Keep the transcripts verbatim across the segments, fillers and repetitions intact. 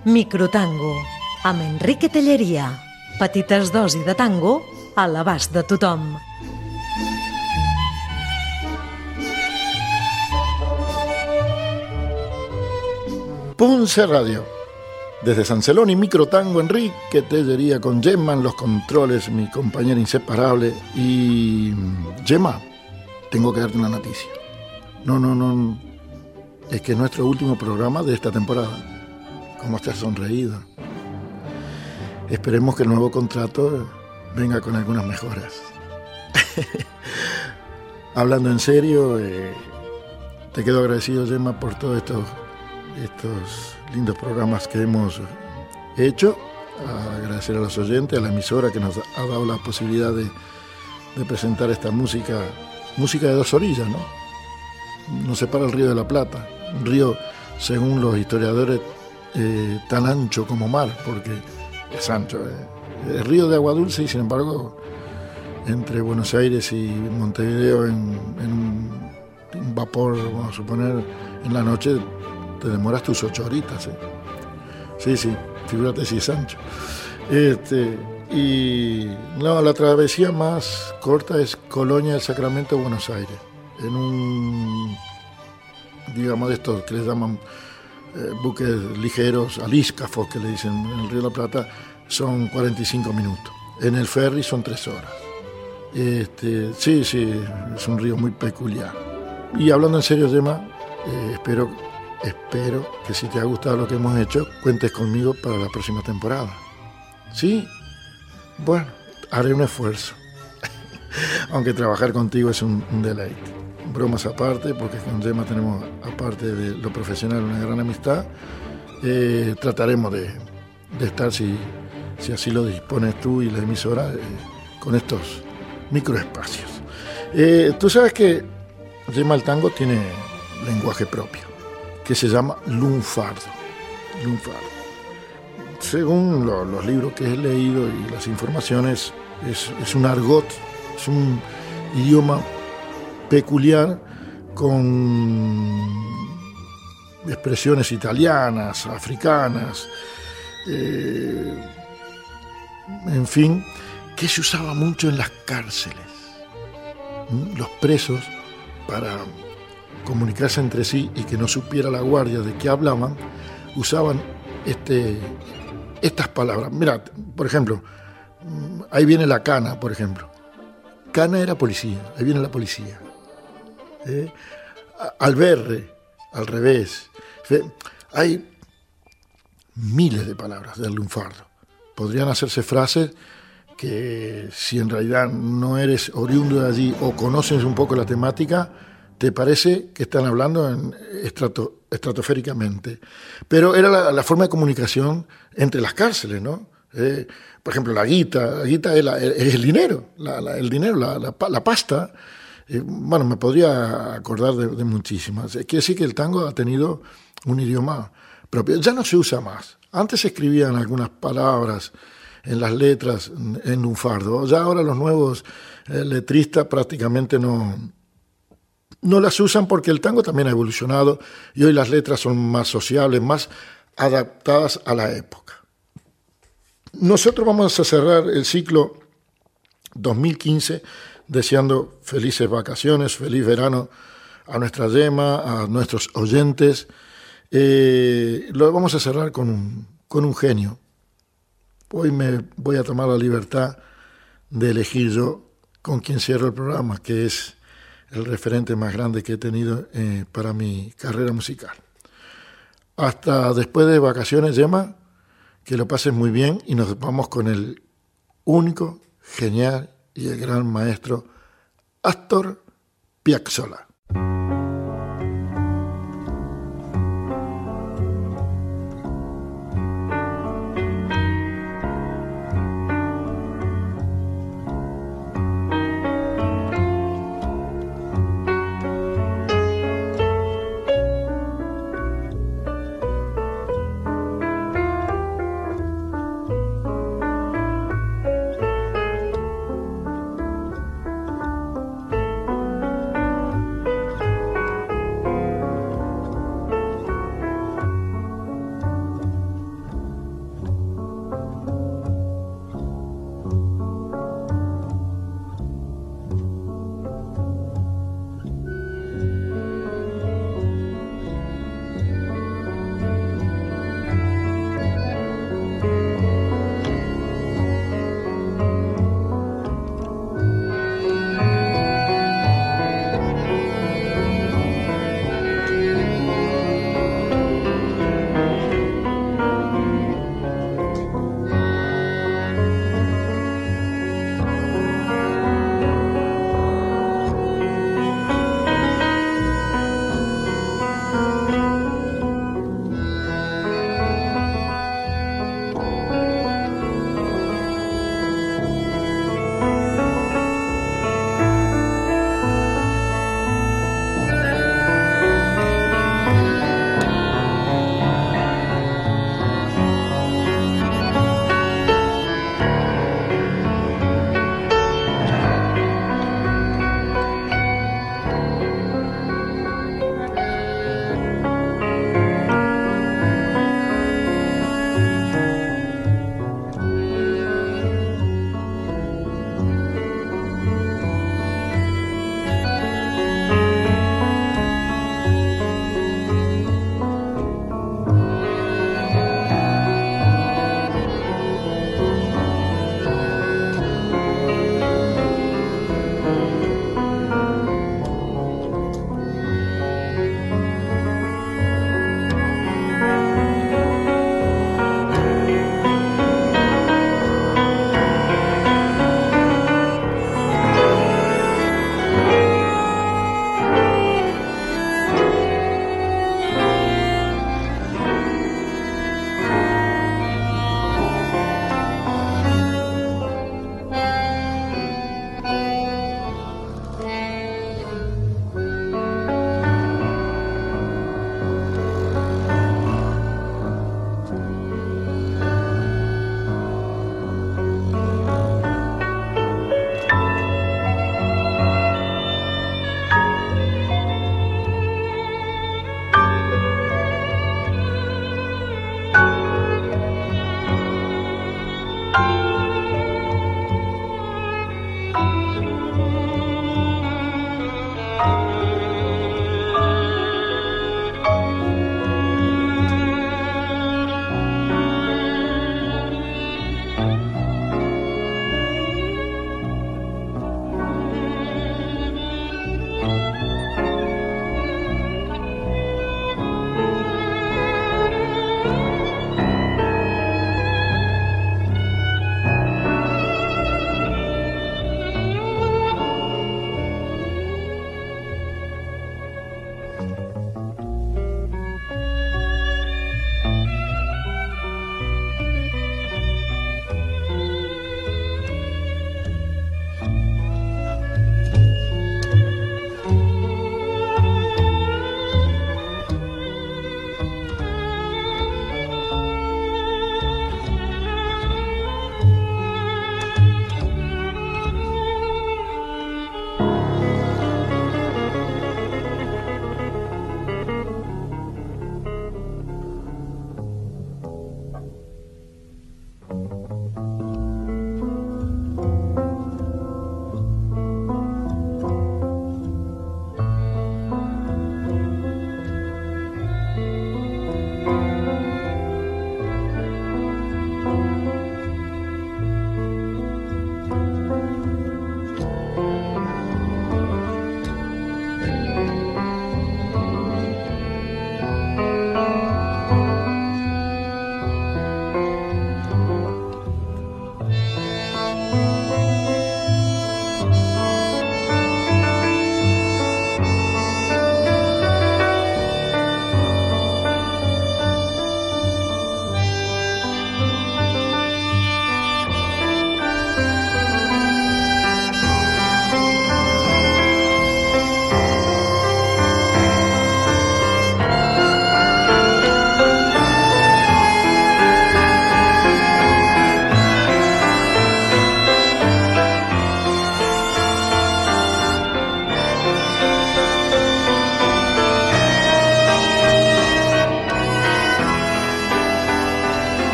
Microtango, amb Enrique Telleria. Petites dosis de tango a l'abast de tothom. Ponce Radio. Desde San Celoni, Microtango, Enrique Telleria con Gemma en los controles, mi compañera inseparable. Y Gemma, tengo que darte una noticia. No, no, no. Es que es nuestro último programa de esta temporada. ¿Cómo estás sonreído? Esperemos que el nuevo contrato venga con algunas mejoras. Hablando en serio, eh, te quedo agradecido, Gemma, por todos estos, estos lindos programas que hemos hecho. Agradecer a los oyentes, a la emisora que nos ha dado la posibilidad de, de presentar esta música, música de dos orillas, ¿no? Nos separa el Río de la Plata, un río, según los historiadores, eh, tan ancho como mar, porque es ancho. Eh. El río de agua dulce y, sin embargo, entre Buenos Aires y Montevideo, en, en un, un vapor, vamos a suponer, en la noche, te demoras tus ocho horitas. ¿eh? Sí, sí, figúrate si es ancho. Este, y no, la travesía más corta es Colonia del Sacramento, Buenos Aires, en un, digamos, de estos que les llaman eh, buques ligeros, alíscafos, que le dicen en el Río de la Plata, son cuarenta y cinco minutos. En el ferry son tres horas. Este, sí, sí, es un río muy peculiar. Y hablando en serio, Gemma, eh, espero, espero que si te ha gustado lo que hemos hecho, cuentes conmigo para la próxima temporada. ¿Sí? Bueno, haré un esfuerzo. Aunque trabajar contigo es un, un deleite. Bromas aparte, porque con Gemma tenemos, aparte de lo profesional, una gran amistad. Eh, trataremos de, de estar, si, si así lo dispones tú y la emisora, eh, con estos microespacios. Eh, tú sabes que Gemma, el tango tiene lenguaje propio, que se llama lunfardo. Lunfardo. Según lo, los libros que he leído y las informaciones, es, es un argot, es un idioma peculiar con expresiones italianas, africanas, eh, en fin, que se usaba mucho en las cárceles. ¿Mm? Los presos, para comunicarse entre sí y que no supiera la guardia de qué hablaban, usaban este, estas palabras. Mira, por ejemplo, ahí viene la cana, por ejemplo. Cana era policía, ahí viene la policía. ¿Eh? Alberre, al revés. Hay miles de palabras del lunfardo. Podrían hacerse frases que, si en realidad no eres oriundo de allí o conoces un poco la temática, te parece que están hablando en estrato, estratosféricamente. Pero era la, la forma de comunicación entre las cárceles, ¿no? Eh, por ejemplo, la guita, la guita es, la, es el dinero, la, la, el dinero, la, la, la pasta. Eh, bueno, me podría acordar de, de muchísimas. Quiere decir que el tango ha tenido un idioma propio. Ya no se usa más. Antes se escribían algunas palabras en las letras en lunfardo. Ya ahora los nuevos eh, letristas prácticamente no, no las usan, porque el tango también ha evolucionado y hoy las letras son más sociables, más adaptadas a la época. Nosotros vamos a cerrar el ciclo dos mil quince deseando felices vacaciones, feliz verano a nuestra Gemma, a nuestros oyentes. Eh, lo vamos a cerrar con un, con un genio. Hoy me voy a tomar la libertad de elegir yo con quién cierro el programa, que es el referente más grande que he tenido eh, para mi carrera musical. Hasta después de vacaciones, Gemma, que lo pases muy bien, y nos vamos con el único, genial y el gran maestro Astor Piazzolla.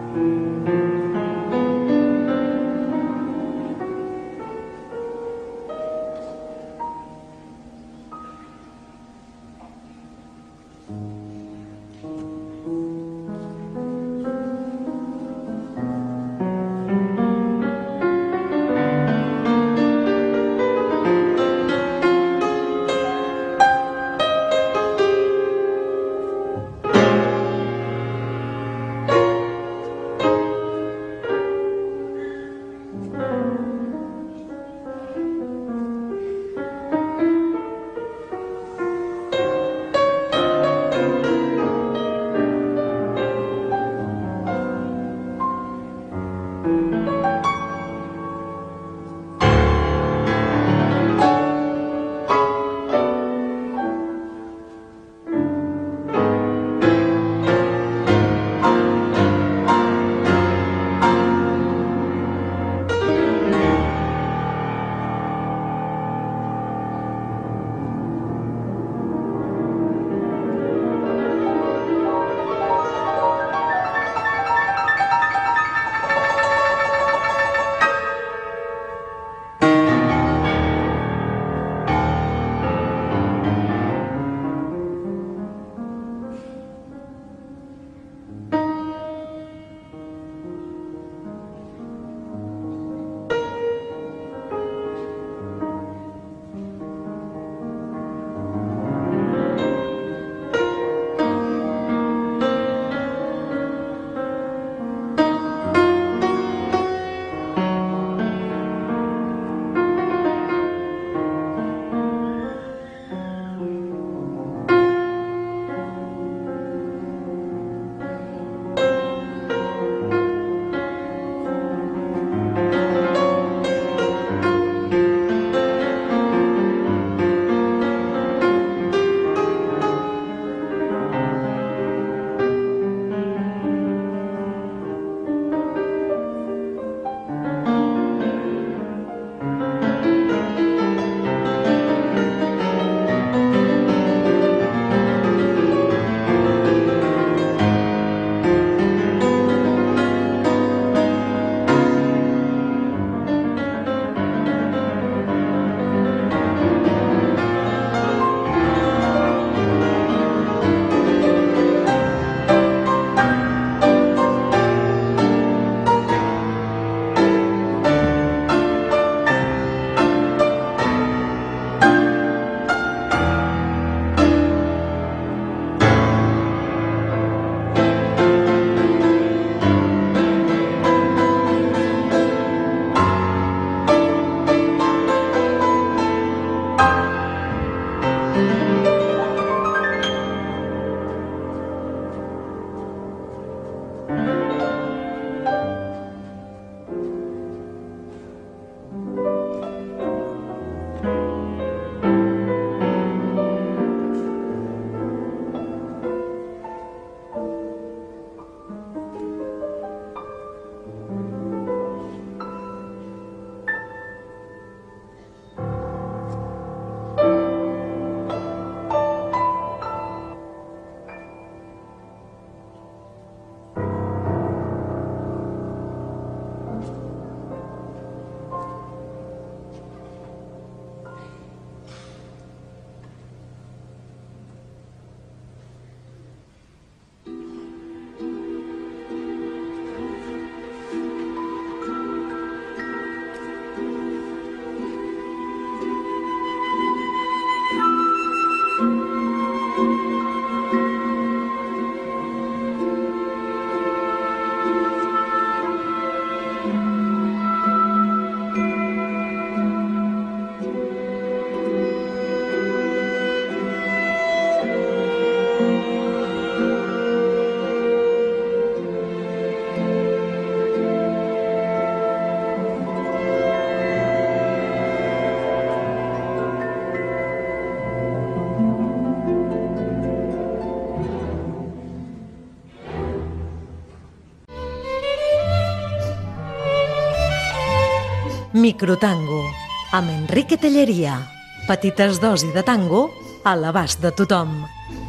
Microtango, amb Enrique Telleria. Petites dosis de tango a l'abast de tothom.